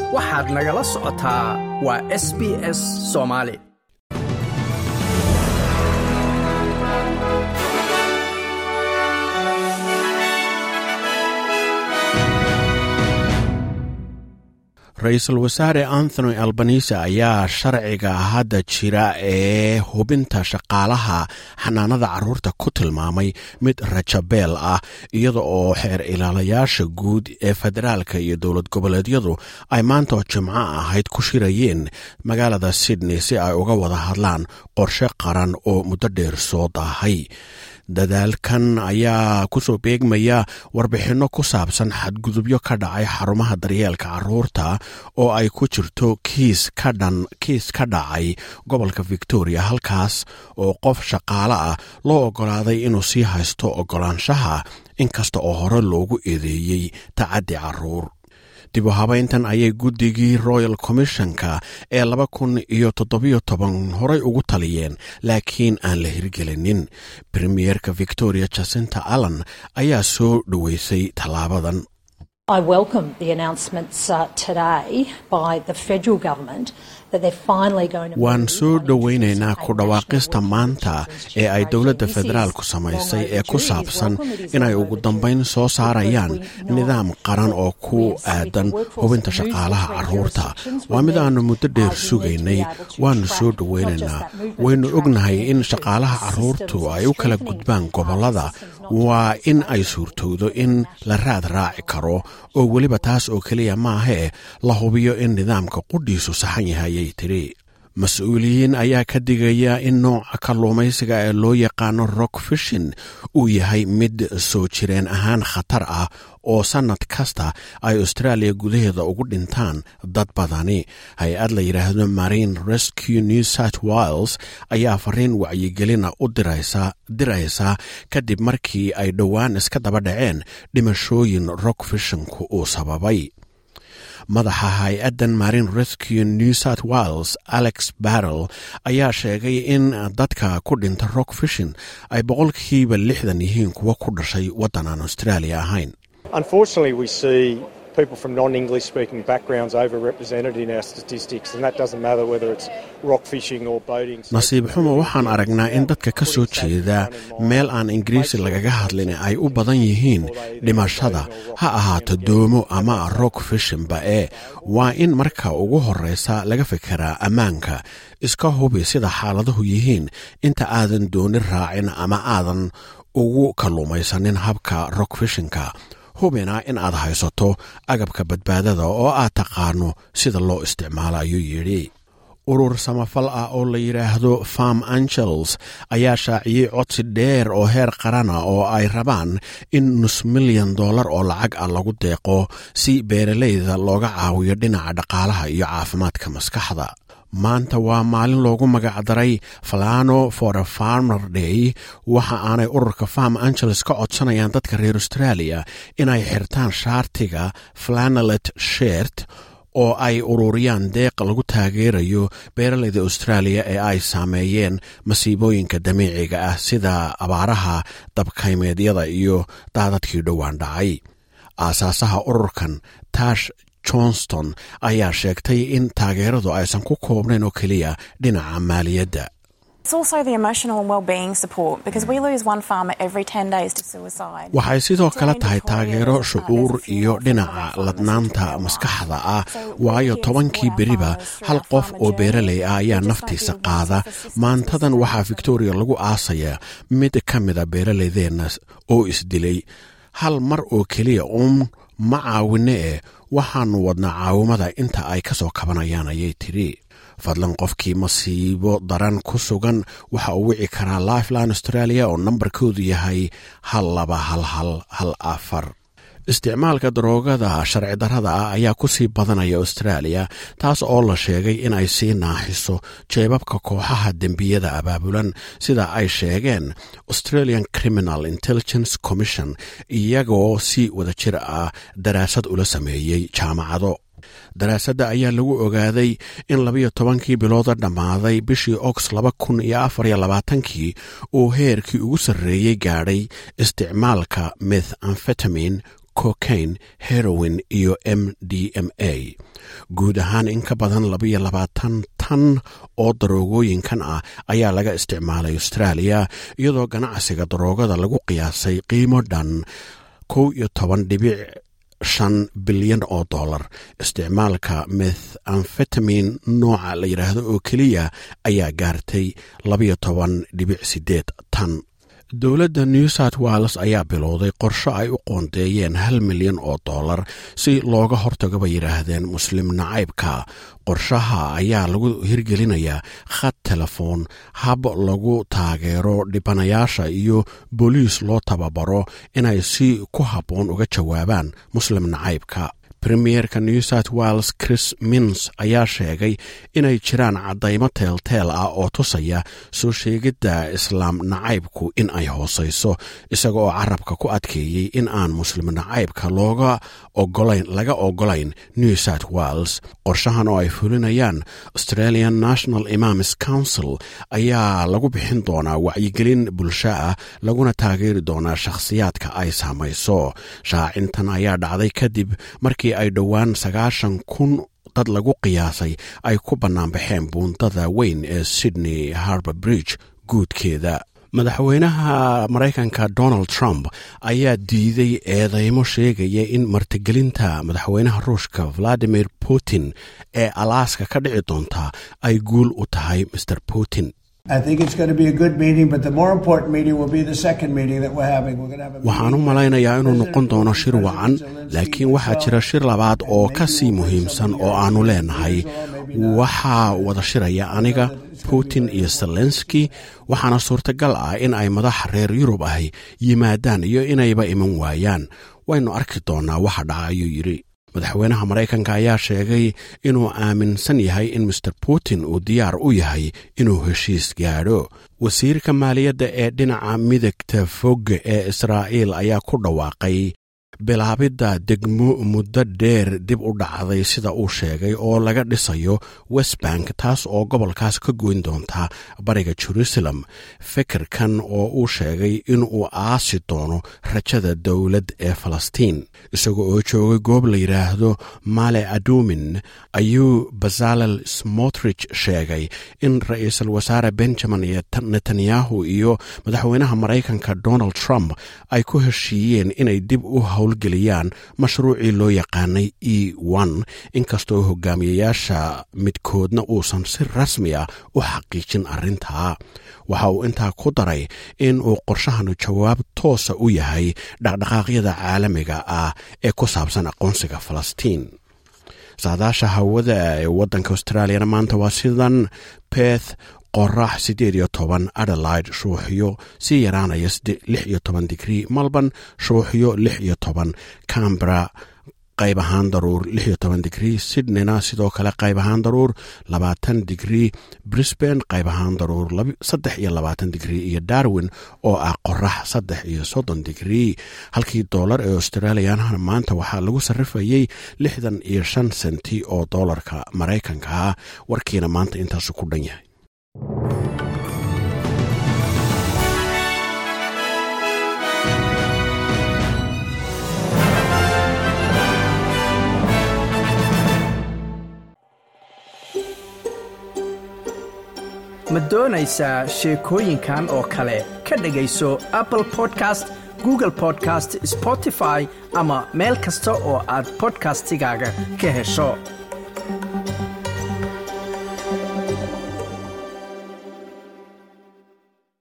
waxaad nagala socotaa waa SBS Soomaali Ra'iisul Wasaare Anthony Albanese ayaa sharciga hadda jira ee hubinta shaqaalaha xanaanada carruurta ku tilmaamay mid rajabeel ah iyada oo xeer ilaalayaasha guud ee federaalka iyo dowlad goboleedyadu ay maanta Jimco ahayd ku shirayeen magaalada Sydney si ay uga wada hadlaan qorshe qaran oo muddo dheer soo daahay dadaalkan ayaa ku soo beegmaya warbixino ku saabsan xadgudubyo ka dhacay xarumaha daryeelka carruurta oo ay ku jirto kiis ka dhacay gobolka Victoria halkaas oo qof shaqaale ah loo ogolaaday inuu sii haysto ogolaanshaha inkasta oo hore loogu eedeeyay tacaddi carruur dib u habayntan ayay guddigii Royal Commissionka ee 2017 horay ugu taliyeen laakiin aan la hirgelinin Premierka Victoria Jacinta Allan ayaa soo dhaweysay talaabadan I welcome the announcements today by the federal government that they're finally going to waan soo dhaweynaynaa ku dhawaaqista maanta ee ay dowladda federaalku samaysay ee ku saabsan inay ugu dambeyn soo saarayaan nidaam qaran oo ku aadan hubinta shaqaalaha carruurta waa mid aanu muddo dheer sugaynay waanu soo dhaweynaynaa waynu ognahay in shaqaalaha carruurtu ay u kala gudbaan gobollada waa in ay suurtowdo in la raad raaci karo oo weliba taas oo keliya maahee la hubiyo in nidaamka qudhiisu saxan yahay ayay tiri mas-uuliyiin ayaa ka digaya in nooca kalluumaysiga ee loo yaqaano rock fishing uu yahay mid soo jireen ahaan khatar ah oo sannad kasta ay Australia gudaheeda ugu dhintaan dad badani hay-ad la yidhaahdo Marine Rescue New South Wales ayaa fariin wacyigelina u diraysa kadib markii ay dhowaan iska daba dhaceen dhimashooyin rock fishingku uu sababay madaxa hay-addan Marine Rescue New South Wales Alex Barrell ayaa sheegay in dadka ku dhinta rock fishing ay 60% yihiin kuwa ku dhashay waddan aan Australia ahayn. Unfortunately, we see people from non-English speaking backgrounds overrepresented in our statistics, and that doesn't matter whether it's rock fishing or boating. Nasiib xumo waxaan aragnaa in dadka ka soo jeeda meel aan Ingiriisi lagaga hadlin ay u badan yihiin dhimashada ha ahaato doomo ama rock fishing waa in marka ugu horeysa laga fikiraa ammaanka iska hubi sida xaaladuhu yihiin inta aadan dooni raacin ama aadan ugu kalluumaysanin habka rock fishingka hubina in aad haysato agabka badbaadada oo aad taqaano sida loo isticmaalo ayuu yidhi urur samafal ah oo la yidhaahdo Farm Angels ayaa shaaciyey codsi dheer oo heer qaran ah oo ay rabaan in $5 milyan oo lacag ah lagu deeqo si beeralayda looga caawiyo dhinaca dhaqaalaha iyo caafimaadka maskaxda maanta waa maalin loogu magacdaray Falano for a Farmer Day waxa aanay ururka Farm Angels ka codsanayaan dadka reer Australia inay xirtaan shaartiga flannellet shirt oo ay ururiyaan deeq lagu taageerayo beeralayda Australia ee ay saameeyeen masiibooyinka dabiiciga ah sida abaaraha dabkaymeedyada iyo daadadkii dhowaan dhacay aasaasaha ururkan Tash Johnston ayaa sheegtay in taageeradu aysan ku koobnayn oo keliya dhinaca maaliyadda. It's also the emotional and well-being support because we lose one farmer every 10 days to suicide. Waxay sidoo kale tahay taageero shucuur iyo dhinaca ladnaanta maskaxda ah waayo 10kii beriba hal qof oo beeraley ah ayaa naftiisa qaada maantadan waxaa Victoria lagu aasaya mid ka mid ah beeraleydeena oo isdilay hal mar oo keliya ma caawine waxaanu wadnaa caawimada inta ay ka soo kabanayaan ayay tiri fadlan qofkii masiibo daran ku sugan waxa uu wici karaa Lifeline Australia oo nambarkoodu yahay 1214 isticmaalka daroogada sharci darrada ah ayaa ku sii badanaya Australia taas oo la sheegay in ay sii naaxiso jeebabka kooxaha dembiyada abaabulan sida ay sheegeen Australian Criminal Intelligence Commission iyagoo si wada jir ah daraasad ula sameeyay jaamacado daraasadda ayaa lagu ogaaday in 12kii bilooda dhammaaday bishii August 2024 uu heerkii ugu sarreeyay gaadhay isticmaalka methamphetamine cocaine, heroin iyo MDMA. guud ahaan in ka badan 22 tan oo daroogooyinkan ah ayaa laga isticmaalay Australia, iyadoo ganacsiga daroogada lagu qiyaasay qiimo dhan 11.5 bilyan oo dollar. Isticmaalka methamphetamine nooca la yiraahdo oo keliya ayaa gaartay 12.8 tan. dowladda New South Wales ayaa bilowday qorshe ay u qoondeeyeen $1 milyan si looga hortago bay yiraahdeen muslim nacaybka. qorshaha ayaa lagu hirgelinayaa khad telefoon, hab lagu taageero dhibanayaasha iyo booliis loo tababaro inay si ku habboon uga jawaabaan muslim nacaybka. Premierka New South Wales Chris Minns ayaa sheegay inay jiraan caddaymo teelteel ah oo tusaya soo sheegidda islaam nacaybku in ay hoosayso, isaga oo carabka ku adkeeyey in aan muslim nacaybka laga ogolayn New South Wales. qorshahan oo ay fulinayaan Australian National Imams Council ayaa lagu bixin doonaa wacyigelin bulsho ah, laguna taageeri doonaa shakhsiyaadka ay saamayso. shaacintan ayaa dhacday kadib markii ay dhowaan 90,000 dad lagu qiyaasay ay ku bannaanbaxeen buundada weyn ee Sydney Harbour Bridge guudkeeda. madaxweynaha Mareykanka Donald Trump ayaa diiday eedeymo sheegaya in martigelinta madaxweynaha Ruushka Vladimir Putin ee Alaska ka dhici doonta ay guul u tahay Mr. Putin. I think it's going to be a good meeting, but the more important meeting will be the second meeting that we're having. We're going to have a waxaan u malaynayaa inuu noqon doono shir wacan, laakiin waxaa jira shir labaad oo ka sii muhiimsan oo aanu leenahay. waxaa wada shiraya aniga, Putin iyo Zelensky, waxaana suurtagal ah in ay madax reer Yurub ahi yimaadaan iyo inayba iman waayaan. waynu arki doonaa waxa dhaca, ayuu yidhi. madaxweynaha Mareykanka ayaa sheegay inuu aaminsan yahay in Mr. Putin uu diyaar u yahay inuu heshiis gaadho. wasiirka maaliyadda ee dhinaca midigta fog ee Israa'iil ayaa ku dhawaaqay bilaabidda degmo muddo dheer dib u dhacday sida uu sheegay oo laga dhisayo West Bank, taas oo gobolkaas ka goyn doonta bariga Jerusalem. fikirkan oo uu sheegay inuu aasi doono rajada dowlad ee Falastiin. isagoo oo joogay goob la yiraahdo Male Adumin ayuu Bezalel Smotrich sheegay in ra'iisul wasaare Benjamin Netanyahu iyo madaxweynaha Mareykanka Donald Trump ay ku heshiiyeen inay dib u howlgeliyaan mashruucii loo yaqaanay E1, inkastoo hogaamiyayaasha midkoodna uusan si rasmi ah u xaqiijin arrintaa. waxa uu intaa ku daray in uu qorshahanu jawaab toosa u yahay dhaqdhaqaaqyada caalamiga ah ee ku saabsan aqoonsiga Falastiin. saadaasha hawada ee waddanka Australiana maanta waa sidan: Perth qorax 18, Adelaide shuuxyo sii yaraanaya 16 digrii, Melbourne shuuxyo 16, Canberra qayb ahaan daruur 16 digrii, Sydneyna sidoo kale qayb ahaan daruur 20 digrii, Brisbane qayb ahaan daruur 23 digrii iyo Darwin oo ah qorax 30 digrii. halkii dollar ee Australian maanta waxaa lagu sarrifayay 65 senti oo dollarka Mareykanka ah. warkiina maanta intaas ku dhan yahay. ma doonaysaa sheekooyinkan oo kale ka dhegayso Apple Podcast, Google Podcast, Spotify ama meel kasta oo aad podcastigaaga ka hesho.